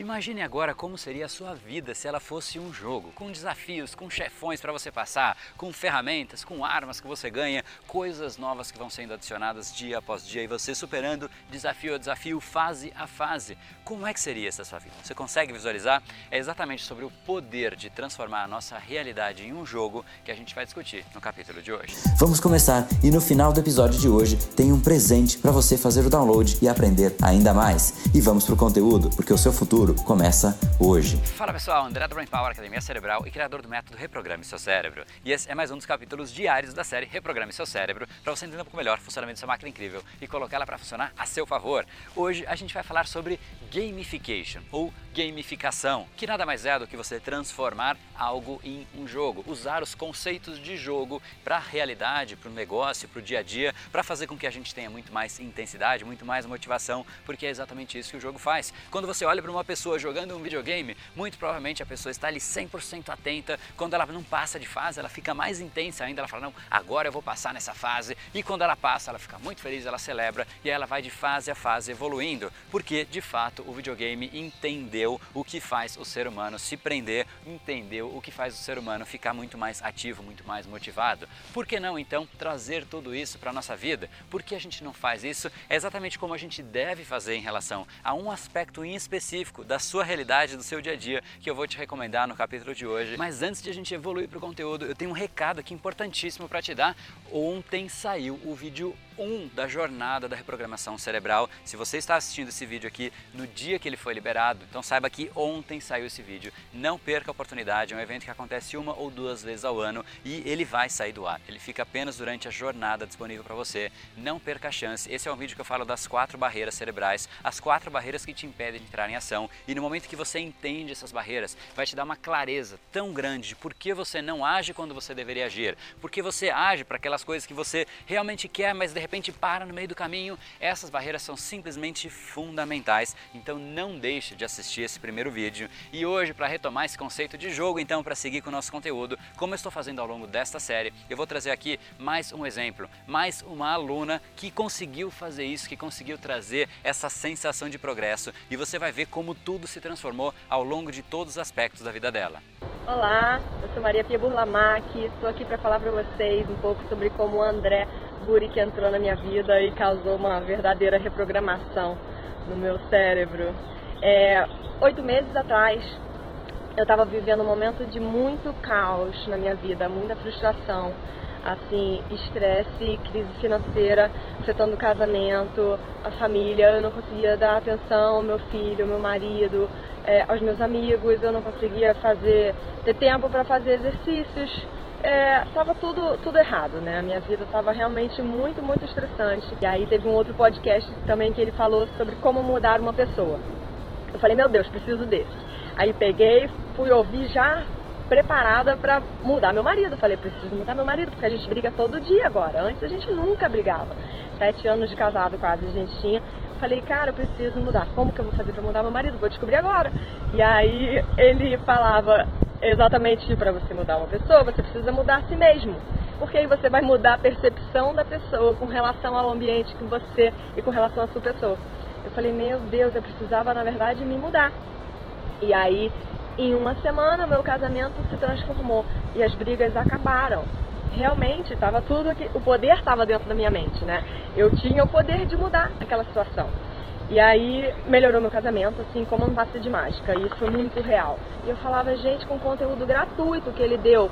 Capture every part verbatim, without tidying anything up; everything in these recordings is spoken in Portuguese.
Imagine agora como seria a sua vida se ela fosse um jogo, com desafios, com chefões para você passar, com ferramentas, com armas que você ganha, coisas novas que vão sendo adicionadas dia após dia e você superando desafio a desafio, fase a fase. Como é que seria essa sua vida? Você consegue visualizar? É exatamente sobre o poder de transformar a nossa realidade em um jogo que a gente vai discutir no capítulo de hoje. Vamos começar e no final do episódio de hoje tem um presente para você fazer o download e aprender ainda mais. E vamos pro conteúdo, porque o seu futuro começa hoje. Fala pessoal, André do Brain Power, Academia Cerebral e criador do método Reprograme Seu Cérebro. E esse é mais um dos capítulos diários da série Reprograme Seu Cérebro, para você entender um pouco melhor o funcionamento da sua máquina incrível e colocá-la para funcionar a seu favor. Hoje a gente vai falar sobre gamification, ou gamificação, que nada mais é do que você transformar algo em um jogo, usar os conceitos de jogo para a realidade, para o negócio, para o dia a dia, para fazer com que a gente tenha muito mais intensidade, muito mais motivação, porque é exatamente isso que o jogo faz. Quando você olha para uma pessoa jogando um videogame, muito provavelmente a pessoa está ali cem por cento atenta. Quando ela não passa de fase, ela fica mais intensa ainda, ela fala, não, agora eu vou passar nessa fase, e quando ela passa, ela fica muito feliz, ela celebra, e ela vai de fase a fase evoluindo, porque de fato o videogame entendeu o que faz o ser humano se prender, entendeu o que faz o ser humano ficar muito mais ativo, muito mais motivado. Por que não então trazer tudo isso para a nossa vida? Por que a gente não faz isso? É exatamente como a gente deve fazer em relação a um aspecto em específico da sua realidade, do seu dia a dia, que eu vou te recomendar no capítulo de hoje. Mas antes de a gente evoluir para o conteúdo, eu tenho um recado aqui importantíssimo para te dar. Ontem saiu o vídeo um da jornada da reprogramação cerebral. Se você está assistindo esse vídeo aqui no dia que ele foi liberado, então saiba que ontem saiu esse vídeo. Não perca a oportunidade, é um evento que acontece uma ou duas vezes ao ano e ele vai sair do ar. Ele fica apenas durante a jornada disponível para você. Não perca a chance. Esse é um vídeo que eu falo das quatro barreiras cerebrais, as quatro barreiras que te impedem de entrar em ação, e no momento que você entende essas barreiras, vai te dar uma clareza tão grande de por que você não age quando você deveria agir, por que você age para aquelas coisas que você realmente quer, mas de repente para no meio do caminho. Essas barreiras são simplesmente fundamentais, então não deixe de assistir esse primeiro vídeo. E hoje, para retomar esse conceito de jogo, então para seguir com o nosso conteúdo, como eu estou fazendo ao longo desta série, eu vou trazer aqui mais um exemplo, mais uma aluna que conseguiu fazer isso, que conseguiu trazer essa sensação de progresso, e você vai ver como tudo se transformou ao longo de todos os aspectos da vida dela. Olá, eu sou Maria Pia Burlamac, estou aqui para falar para vocês um pouco sobre como o André Burick entrou na minha vida e causou uma verdadeira reprogramação no meu cérebro. É, oito meses atrás, eu estava vivendo um momento de muito caos na minha vida, muita frustração, assim, estresse, crise financeira, afetando o casamento, a família. Eu não conseguia dar atenção ao meu filho, ao meu marido, é, aos meus amigos, eu não conseguia fazer, ter tempo para fazer exercícios. É, tava tudo, tudo errado, né? A minha vida tava realmente muito, muito estressante. E aí teve um outro podcast também que ele falou sobre como mudar uma pessoa. Eu falei, meu Deus, preciso desse. Aí peguei, fui ouvir já preparada para mudar meu marido. Eu falei, preciso mudar meu marido, porque a gente briga todo dia agora. Antes a gente nunca brigava. Sete anos de casado quase a gente tinha. Eu falei, cara, eu preciso mudar. Como que eu vou fazer para mudar meu marido? Vou descobrir agora. E aí ele falava, exatamente, para você mudar uma pessoa, você precisa mudar a si mesmo. Porque aí você vai mudar a percepção da pessoa com relação ao ambiente com você e com relação à sua pessoa. Eu falei, meu Deus, eu precisava, na verdade, me mudar. E aí, em uma semana, meu casamento se transformou e as brigas acabaram. Realmente, estava tudo aqui, o poder estava dentro da minha mente, né? Eu tinha o poder de mudar aquela situação. E aí melhorou meu casamento, assim, como um passe de mágica. E isso foi muito real. E eu falava, gente, com o conteúdo gratuito que ele deu,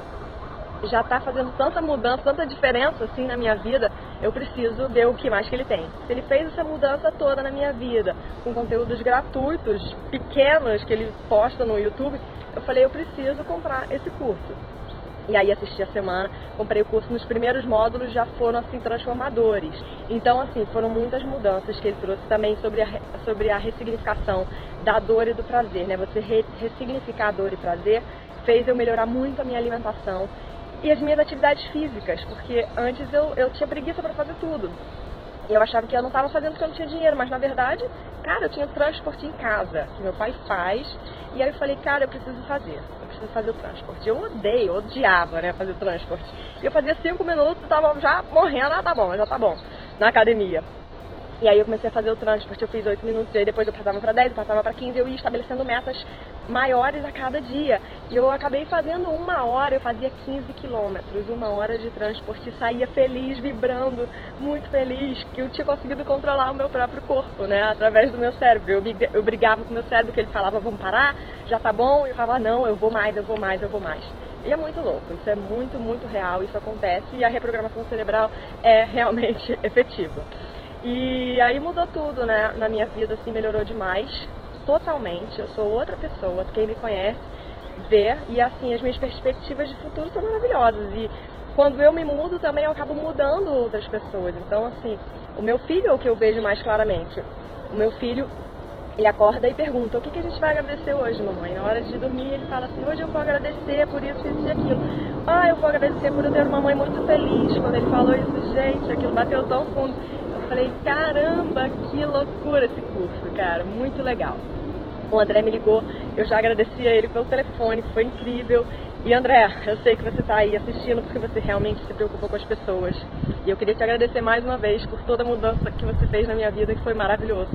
já está fazendo tanta mudança, tanta diferença, assim, na minha vida, eu preciso ver o que mais que ele tem. Se ele fez essa mudança toda na minha vida, com conteúdos gratuitos, pequenos, que ele posta no YouTube, eu falei, eu preciso comprar esse curso. E aí assisti a semana, comprei o curso, nos primeiros módulos já foram assim transformadores. Então assim, foram muitas mudanças que ele trouxe também sobre a, sobre a ressignificação da dor e do prazer, né? Você re, ressignificar a dor e prazer fez eu melhorar muito a minha alimentação e as minhas atividades físicas, porque antes eu, eu tinha preguiça para fazer tudo. E eu achava que eu não estava fazendo porque eu não tinha dinheiro, mas na verdade, cara, eu tinha transporte em casa, que meu pai faz, e aí eu falei, cara, eu preciso fazer, eu preciso fazer o transporte. Eu odeio, eu odiava, né, fazer transporte. E eu fazia cinco minutos, tava já morrendo, ah, tá bom, já tá bom, na academia. E aí eu comecei a fazer o transporte, eu fiz oito minutos, e aí depois eu passava para dez, eu passava para quinze, eu ia estabelecendo metas maiores a cada dia. E eu acabei fazendo uma hora, eu fazia quinze quilômetros, uma hora de transporte, e saía feliz, vibrando, muito feliz, que eu tinha conseguido controlar o meu próprio corpo, né, através do meu cérebro. Eu, eu brigava com o meu cérebro, que ele falava, vamos parar, já tá bom, e eu falava, não, eu vou mais, eu vou mais, eu vou mais. E é muito louco, isso é muito, muito real, isso acontece, e a reprogramação cerebral é realmente efetiva. E aí mudou tudo, né, na minha vida, assim, melhorou demais, totalmente. Eu sou outra pessoa, quem me conhece vê, e assim, as minhas perspectivas de futuro são maravilhosas. E quando eu me mudo também, eu acabo mudando outras pessoas. Então, assim, o meu filho é o que eu vejo mais claramente. O meu filho, ele acorda e pergunta, o que, que a gente vai agradecer hoje, mamãe? Na hora de dormir, ele fala assim, hoje eu vou agradecer por isso, isso e aquilo. Ah, eu vou agradecer por eu ter uma mãe muito feliz. Quando ele falou isso, gente, aquilo bateu tão fundo. Eu falei, caramba, que loucura esse curso, cara, muito legal. O André me ligou, eu já agradeci a ele pelo telefone, foi incrível. E André, eu sei que você está aí assistindo porque você realmente se preocupou com as pessoas. E eu queria te agradecer mais uma vez por toda a mudança que você fez na minha vida, que foi maravilhoso.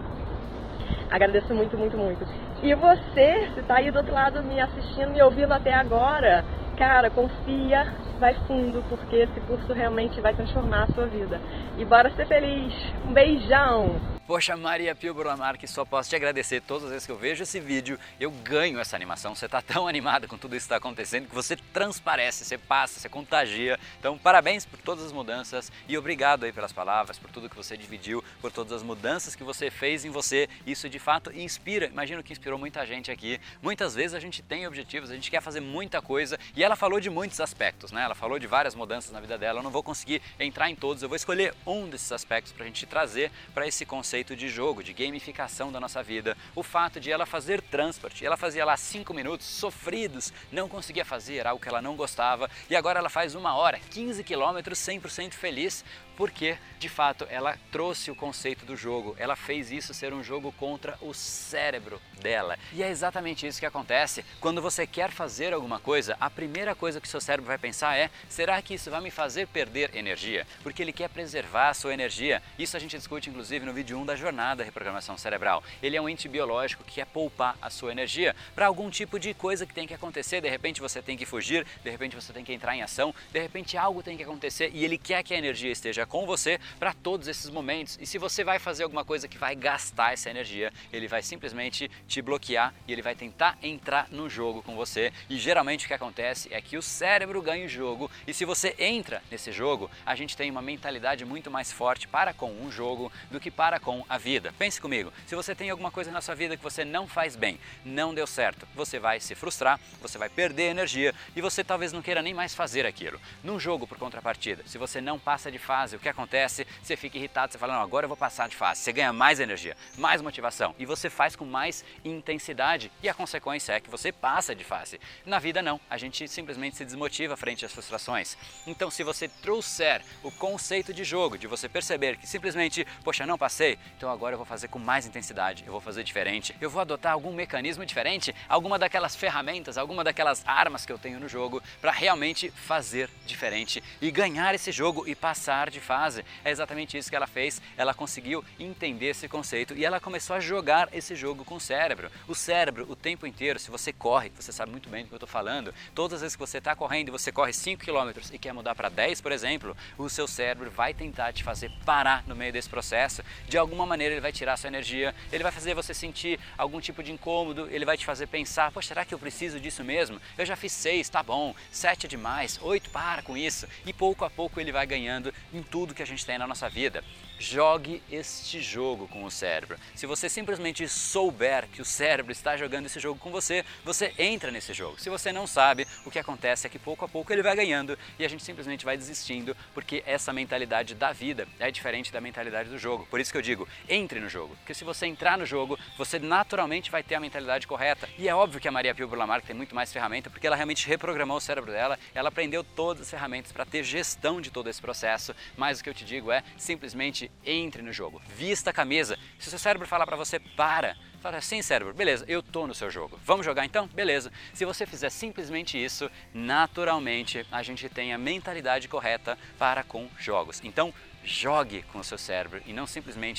Agradeço muito, muito, muito. E você, se está aí do outro lado me assistindo, me ouvindo até agora, cara, confia, vai fundo, porque esse curso realmente vai transformar a sua vida. E bora ser feliz. Um beijão! Poxa, Maria Pio Burlamark, só posso te agradecer. Todas as vezes que eu vejo esse vídeo, eu ganho essa animação. Você está tão animada com tudo isso que está acontecendo que você transparece, você passa, você contagia. Então, parabéns por todas as mudanças e obrigado aí pelas palavras, por tudo que você dividiu, por todas as mudanças que você fez em você. Isso de fato inspira. Imagino que inspirou muita gente aqui. Muitas vezes a gente tem objetivos, a gente quer fazer muita coisa e ela falou de muitos aspectos, né? Ela falou de várias mudanças na vida dela. Eu não vou conseguir entrar em todos, eu vou escolher um desses aspectos para a gente trazer para esse conceito de jogo, de gamificação da nossa vida. O fato de ela fazer transport, ela fazia lá cinco minutos sofridos, não conseguia fazer, era algo que ela não gostava, e agora ela faz uma hora, quinze quilômetros, cem por cento feliz, porque de fato ela trouxe o conceito do jogo, ela fez isso ser um jogo contra o cérebro dela. E é exatamente isso que acontece quando você quer fazer alguma coisa. A primeira coisa que seu cérebro vai pensar é, será que isso vai me fazer perder energia? Porque ele quer preservar a sua energia. Isso a gente discute inclusive no vídeo um da jornada reprogramação cerebral. Ele é um ente biológico que quer poupar a sua energia para algum tipo de coisa que tem que acontecer. De repente você tem que fugir, de repente você tem que entrar em ação, de repente algo tem que acontecer e ele quer que a energia esteja com você para todos esses momentos. E se você vai fazer alguma coisa que vai gastar essa energia, ele vai simplesmente te bloquear e ele vai tentar entrar no jogo com você. E geralmente o que acontece é que o cérebro ganha o jogo e se você entra nesse jogo, a gente tem uma mentalidade muito mais forte para com um jogo do que para com a vida. Pense comigo, se você tem alguma coisa na sua vida que você não faz bem, não deu certo, você vai se frustrar, você vai perder energia e você talvez não queira nem mais fazer aquilo. Num jogo, por contrapartida, se você não passa de fase, o que acontece? Você fica irritado, você fala, não, agora eu vou passar de fase. Você ganha mais energia, mais motivação e você faz com mais intensidade e a consequência é que você passa de fase. Na vida não, a gente simplesmente se desmotiva frente às frustrações. Então se você trouxer o conceito de jogo, de você perceber que simplesmente, poxa, não passei, então agora eu vou fazer com mais intensidade, eu vou fazer diferente, eu vou adotar algum mecanismo diferente, alguma daquelas ferramentas, alguma daquelas armas que eu tenho no jogo para realmente fazer diferente e ganhar esse jogo e passar de fase. É exatamente isso que ela fez, ela conseguiu entender esse conceito e ela começou a jogar esse jogo com o cérebro. O cérebro, o tempo inteiro, se você corre, você sabe muito bem do que eu estou falando, todas as vezes que você está correndo e você corre cinco quilômetros e quer mudar para dez, por exemplo, o seu cérebro vai tentar te fazer parar no meio desse processo. De alguma maneira ele vai tirar sua energia, ele vai fazer você sentir algum tipo de incômodo, ele vai te fazer pensar, poxa, será que eu preciso disso mesmo? Eu já fiz seis, tá bom, sete é demais, oito, para com isso. E pouco a pouco ele vai ganhando em tudo que a gente tem na nossa vida. Jogue este jogo com o cérebro. Se você simplesmente souber que o cérebro está jogando esse jogo com você, você entra nesse jogo. Se você não sabe, o que acontece é que pouco a pouco ele vai ganhando e a gente simplesmente vai desistindo, porque essa mentalidade da vida é diferente da mentalidade do jogo. Por isso que eu digo, entre no jogo. Porque se você entrar no jogo, você naturalmente vai ter a mentalidade correta. E é óbvio que a Maria Pio Burlamark tem muito mais ferramenta, porque ela realmente reprogramou o cérebro dela, ela aprendeu todas as ferramentas para ter gestão de todo esse processo, mas o que eu te digo é, simplesmente entre no jogo, vista a camisa. Se o seu cérebro falar para você, para, fala assim, cérebro, beleza, eu tô no seu jogo, vamos jogar então? Beleza. Se você fizer simplesmente isso, naturalmente a gente tem a mentalidade correta para com jogos. Então, jogue com o seu cérebro e não simplesmente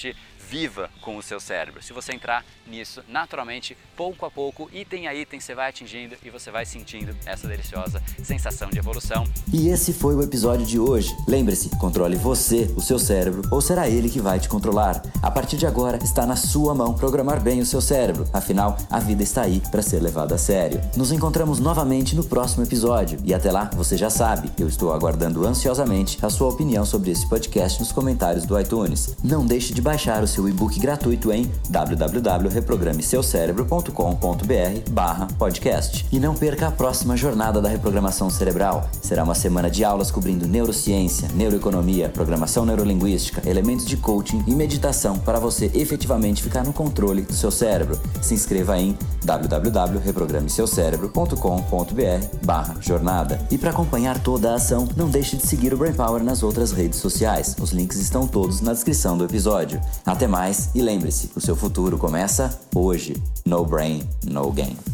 viva com o seu cérebro. Se você entrar nisso naturalmente, pouco a pouco, item a item, você vai atingindo e você vai sentindo essa deliciosa sensação de evolução. E esse foi o episódio de hoje. Lembre-se, controle você, o seu cérebro, ou será ele que vai te controlar? A partir de agora, está na sua mão programar bem o seu cérebro. Afinal, a vida está aí para ser levada a sério. Nos encontramos novamente no próximo episódio. E até lá, você já sabe, eu estou aguardando ansiosamente a sua opinião sobre esse podcast nos comentários do iTunes. Não deixe de baixar o seu e-book gratuito em w w w ponto reprograme seu cérebro ponto com ponto b r barra podcast. E não perca a próxima jornada da reprogramação cerebral. Será uma semana de aulas cobrindo neurociência, neuroeconomia, programação neurolinguística, elementos de coaching e meditação para você efetivamente ficar no controle do seu cérebro. Se inscreva em w w w ponto reprograme seu cérebro ponto com ponto b r barra jornada. E para acompanhar toda a ação, não deixe de seguir o Brain Power nas outras redes sociais. Os links estão todos na descrição do episódio. Até mais e lembre-se, o seu futuro começa hoje. No brain, no game.